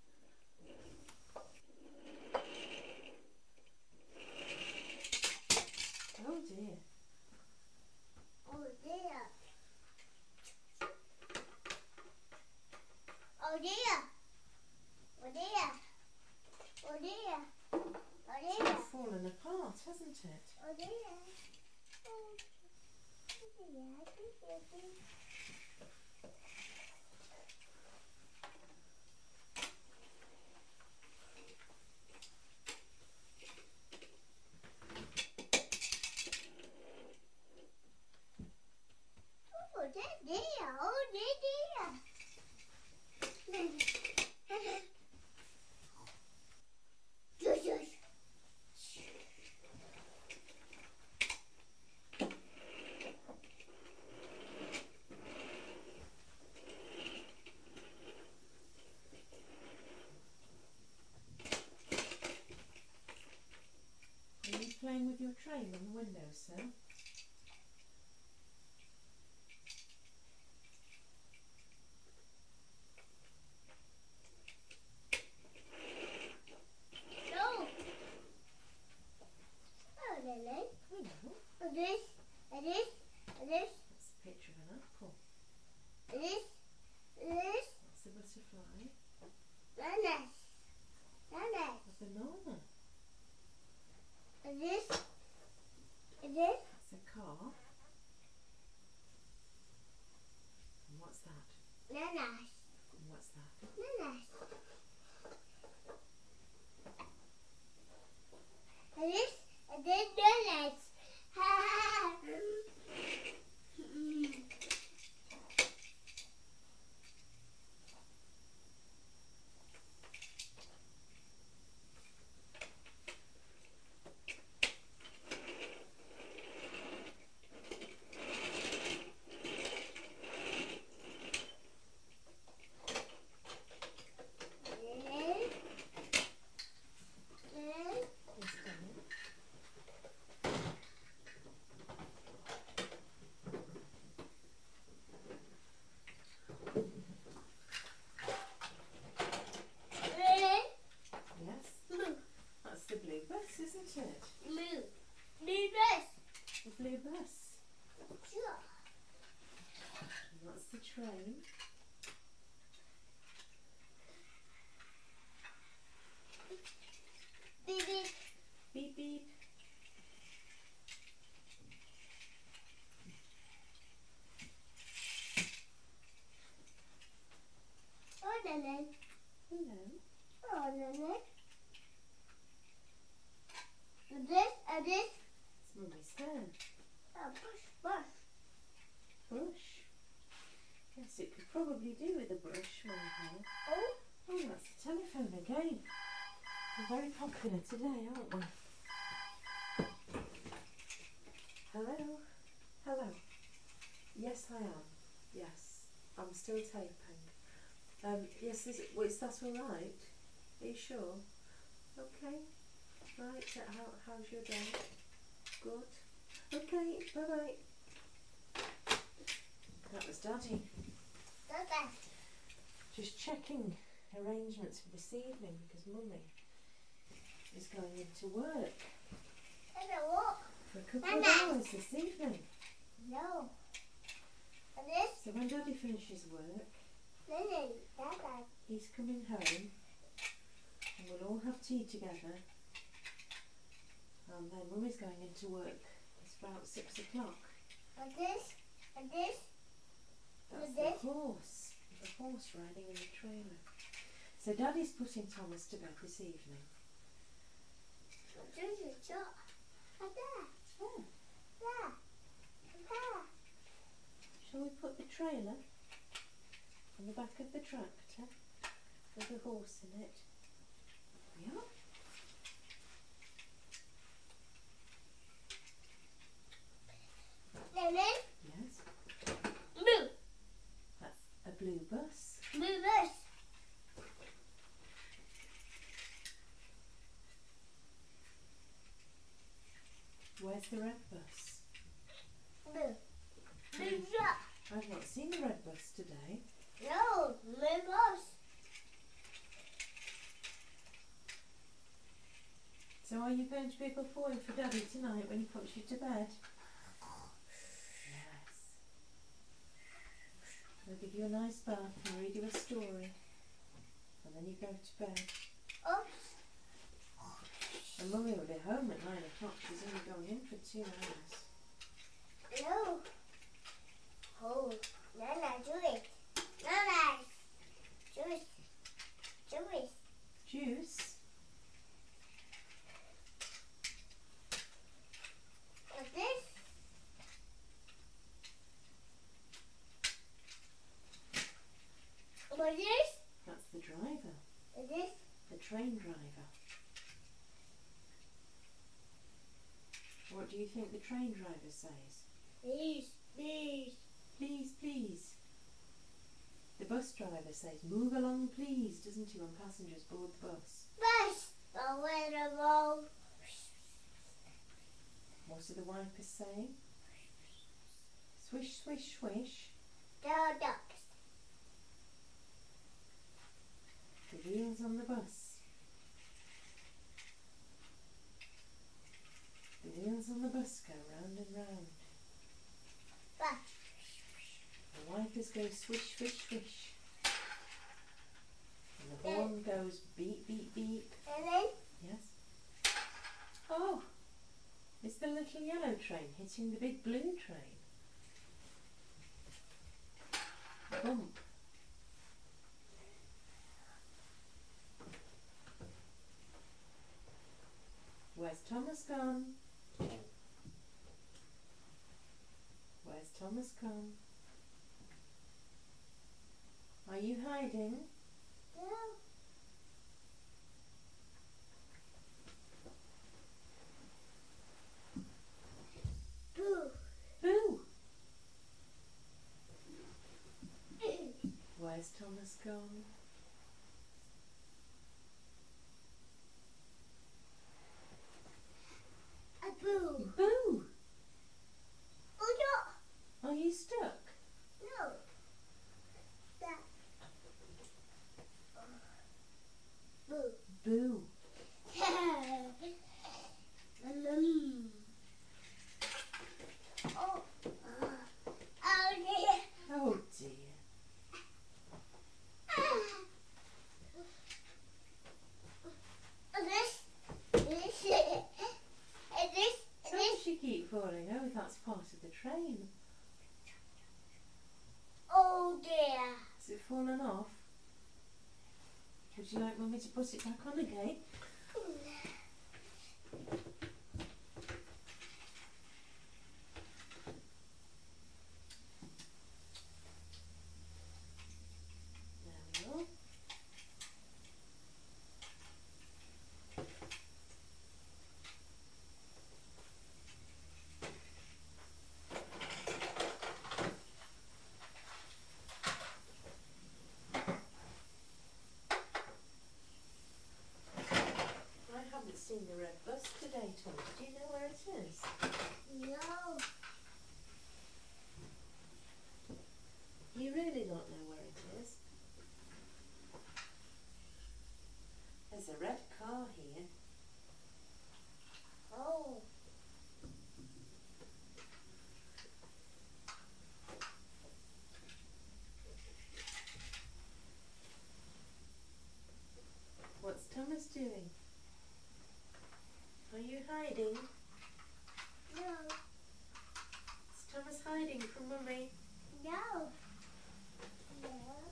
Oh dear. Oh dear. Oh dear. Oh dear. Oh dear. Oh It's dear. all fallen apart, hasn't it? Oh dear. Oh dear. train on the windowsill. No. Oh, Lily. I know. And this, and this, and this, That's a picture of an apple. and this, and this, That's a butterfly. and this, and this, A banana. and this, and this, That's a car. And what's that? and this, And what's that? and this. And this, and this, and this. Yes, Danny. Yes. That's the blue bus, isn't it? Blue. Blue dress. The blue bus. Sure. And that's the train. Baby. Beep beep. Oh, Lily. Hello. Oh, Lily. And this, and this. It's Mummy's hair. Oh, push, push. Brush. Yes, it could probably do with a brush, my hair. Oh, Oh, that's the telephone again. We're very popular today, aren't we? Hello? Hello? Yes, I am. Yes, I'm still taping. Um, yes, is, well, is that all right? Are you sure? Okay. Right, uh, how, how's your day? Good. Okay, bye-bye. That was Daddy. Dada. Just checking arrangements for this evening because Mummy is going into work Dada, walk. for a couple of Mama. hours this evening. No. And this, So when Daddy finishes work, Lily. Dada. he's coming home and we'll all have tea together. And then Mummy's going into work. It's about six o'clock. And this, and this. That's With the this? horse. The horse riding in the trailer. So Daddy's putting Thomas to bed this evening. This is short. Dada. Oh, Dada. Dada. shall we put the trailer on the back of the tractor with the horse in it? Yeah. Lily. Yes. Blue. That's a blue bus. Blue bus. Where's the red bus? Blue. Blue truck. I've not seen the red bus today. No, blue bus. So are you going to be a good boy for Daddy tonight when he puts you to bed? Yes. I'll give you a nice bath and read you a story. And then you go to bed. Oops. And Mummy will be home at nine o'clock. She's only going in for two hours. No. Oh, Nana, do it. Nana. Juice. Juice. Juice? Like this. Like this. That's the driver. Like this. The train driver. What do you think the train driver says? Please, please. Please, please. The bus driver says, move along please, doesn't he, when passengers board the bus? Bus. But when the road. What are the wipers saying? Swish, swish, swish. There are ducks. The wheels on the bus. The wheels on the bus go round and round. But The wipers go swish, swish, swish. And the horn goes beep, beep, beep. and then Yes? Oh! It's the little yellow train hitting the big blue train. Bump. Where's Thomas gone? Where's Thomas gone? Are you hiding? no. Boo. Boo! Where's Thomas gone? A boo. Boo! Oh no. Are you stuck? No. That. Boo. Boo! Mm. Oh. Uh, oh dear. Oh dear. This, this, and this, and How this. does she keep falling? Oh, that's part of the train. Oh dear. Has it fallen off? Would you like Mummy to put it back on again? There we are. I haven't seen the red bus today, Tom. Do you know where it is? No. You really don't know where it is? There's a red car here. Oh. What's Thomas doing? Are you hiding? No. Is Thomas hiding from Mummy? No. No.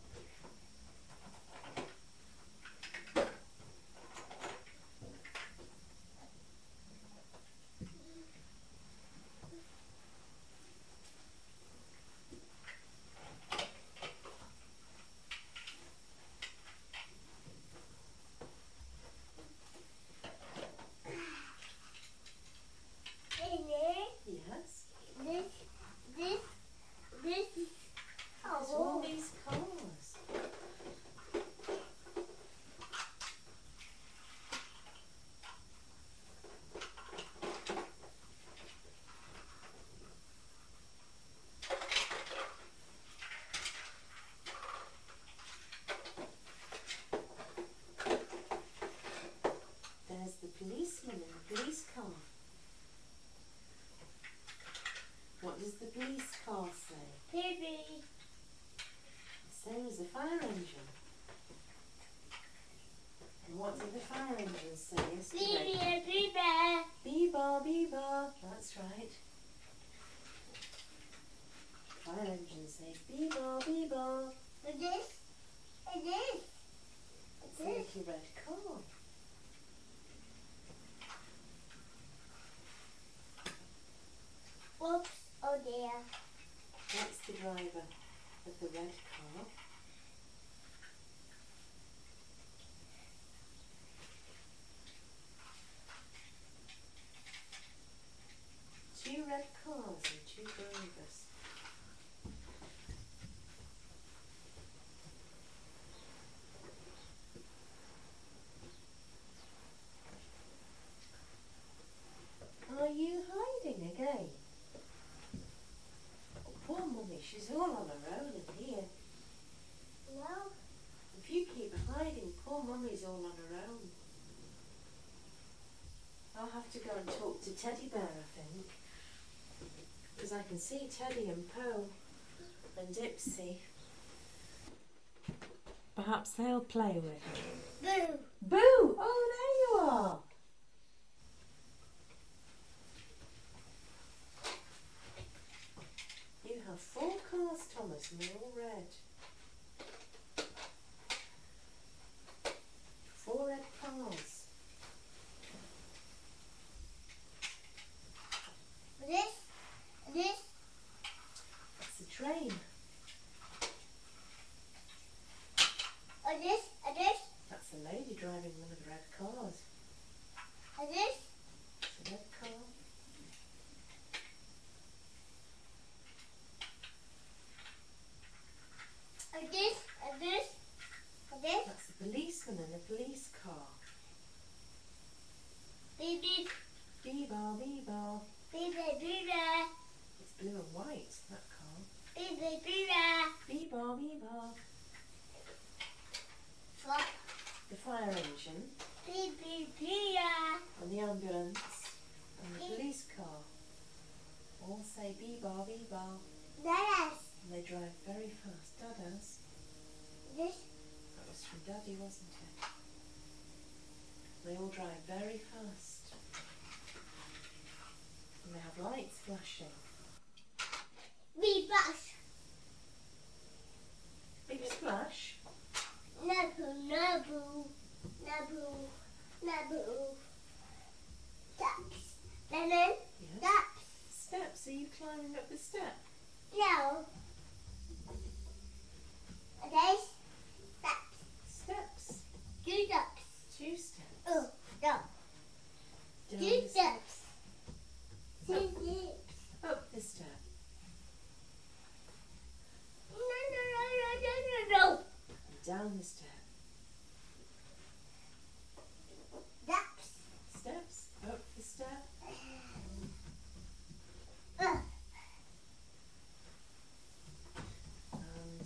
And then Yes. this, this, this. There's Oh. all these cars. There's the policeman in the police car. What does the police car say? Baby. Same as the fire engine. And what did the fire engine say yesterday? Baby, baby. Bee-bar, bee-bar. That's right. Fire engine says bee-bar, bee-bar. And this, and this. It's a little red car. Oops. Oh dear. That's the driver of the red car. Two red cars and two drivers. Are you hiding? hiding. Poor Mummy's all on her own. I'll have to go and talk to Teddy Bear, I think. Because I can see Teddy and Pearl and Dipsy. Perhaps they'll play with her. Boo! Boo! Oh, there you are! You have four cars, Thomas, and they're all red. Four red cars. This, this, That's the train. or this, or this, That's the lady driving one of the red cars. or this, It's a red car. or this, or this, or this, That's the policeman in a police car. baby, Bee-bar, bee-bar. baby, baby, It's blue and white, that car. baby, baby, Bee-bar, bee-bar. flop, The fire engine baby, baby, and the ambulance and the police car all say bee-bar, bee-bar. this, And they drive very fast. Dada's. this, That was from Daddy, wasn't it? They all drive very fast. And they have lights flashing. bee box, Big splash. nabu, nabu, nabu, nabu, ducks, lemon, Yes. ducks, Steps. Are you climbing up the step? no, this, ducks, Steps. two ducks, Two steps. oh, no, Down two the step. steps, two steps. Up the step. No, no, no, no, no, no, no. And down the step. Ducks. Steps. Up the step. Uh, And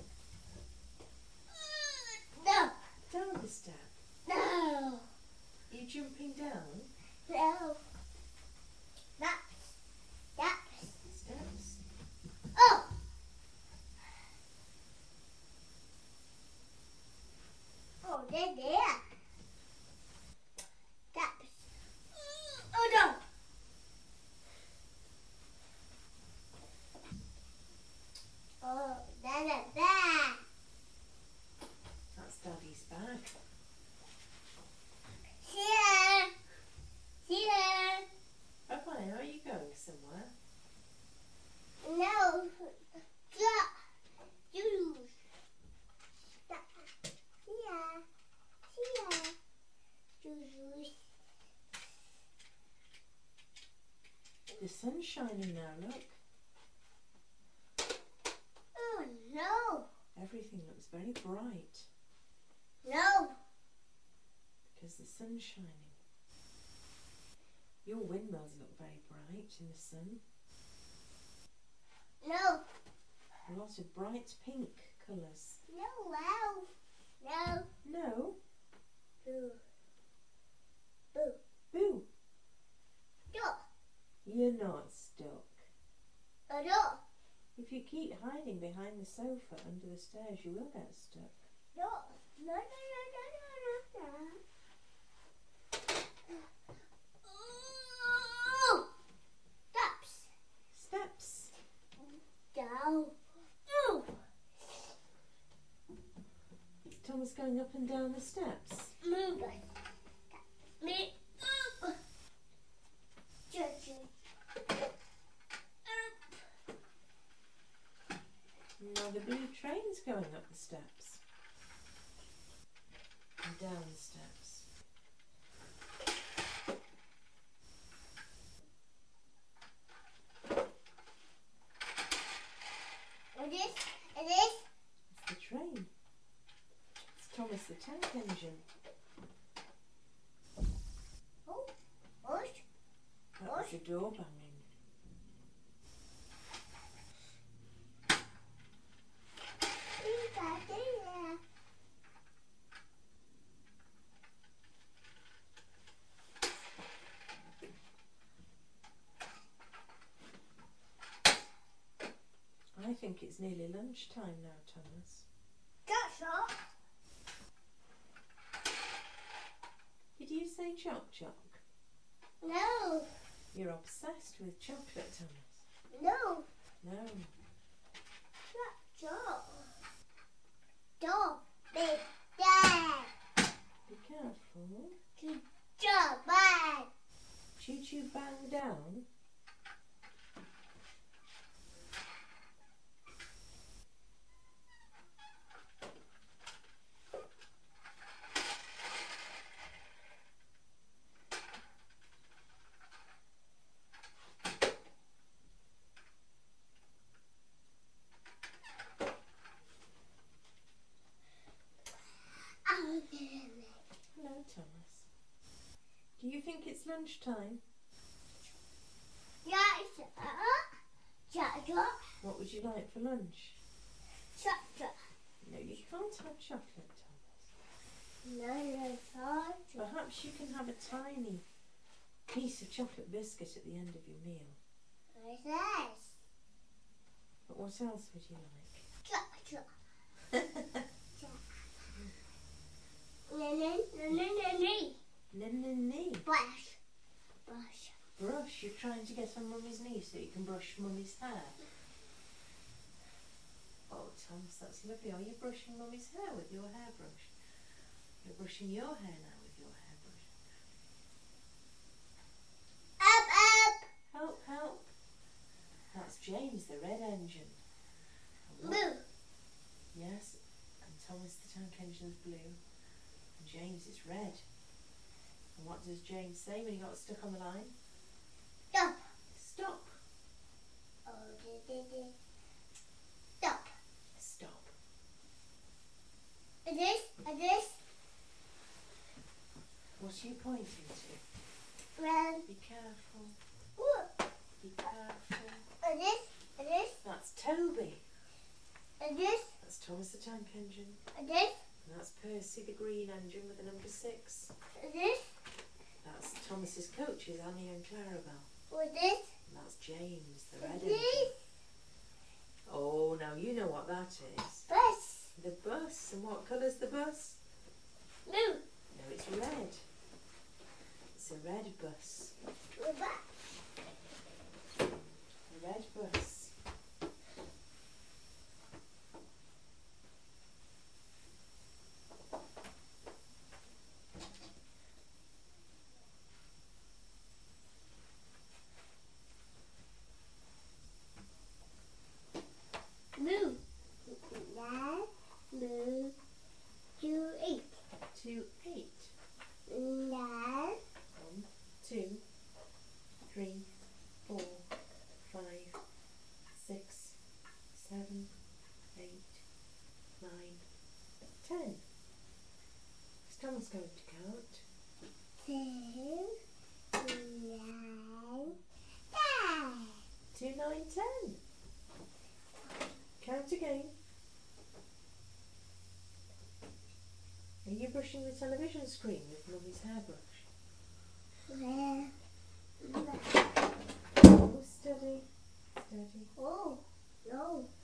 no, down the step. no, Are you jumping down? no. Ducks. Ducks. Steps. Oh. Oh, they're there. Ducks. Oh, no. Oh, that's a bag. That's Daddy's bag. Here. Here. Bye-bye. Are you going somewhere? No. Stop. You. Stop. Here. Here. Juice. The sun's shining now, look. Oh, no. Everything looks very bright No. because the sun's shining. Your windmills look very bright in the sun. No. A lot of bright pink colours. No. Wow. No. No. Boo. Boo. Boo. Stop. You're not stuck. Oh, no. If you keep hiding behind the sofa under the stairs, you will get stuck. No. No, no, no, no, no, no. Oh. Steps. Steps. Down. Oh. Is Thomas going up and down the steps? Move it. Me. Up. Choo-choo. Now the blue train's going up the steps. And down the steps. And this, and this. It's the train. It's Thomas the Tank Engine. Oh, oh, That was the door banging. think it's nearly lunchtime now, Thomas? That's all. Did you say choc choc? No. You're obsessed with chocolate, Thomas. No. No. That's all. Don't be dead. Be careful. To jump back. Choo choo bang down. Hello, Thomas. Do you think it's lunchtime? Yes. Chocolate. What would you like for lunch? Chocolate. No, you can't have chocolate, Thomas. No, no, chocolate. Perhaps you can have a tiny piece of chocolate biscuit at the end of your meal. What's this? But what else would you like? Chocolate. No, no, no, no, no, no. Nin nin knee. Brush. Brush. Brush. You're trying to get on Mummy's knee so you can brush Mummy's hair. Oh, Thomas, that's lovely. Are you brushing Mummy's hair with your hairbrush? You're brushing your hair now with your hairbrush. Up, up. Help, help. That's James, the red engine. And what- Blue. Yes, and Thomas the tank engine's blue. And James is red. And what does James say when he got stuck on the line? Stop. Stop. Oh, did, did, did. Stop. Stop. And this, and this. What are you pointing to? Run. Be careful. Ooh. Be careful. And this, and this, That's Toby. and this, That's Thomas the tank engine. and this, And that's Percy the green engine with the number six. and this, That's Thomas's coaches, Annie and Clarabelle. with this, And that's James, the red and engine. this. Oh, now you know what that is. Bus. The bus. And what colour's the bus? Blue. No, it's red. It's a red bus. With that. A red bus. Blue. Nine, blue, two, eight. Two, eight. Nine, One, two, three, four, five, six, seven, eight, nine, ten. Is Thomas going to count? ten, nine, ten. Two, nine, ten. Count again. Are you brushing the television screen with Mummy's hairbrush? Well, Oh, steady, steady. oh, no.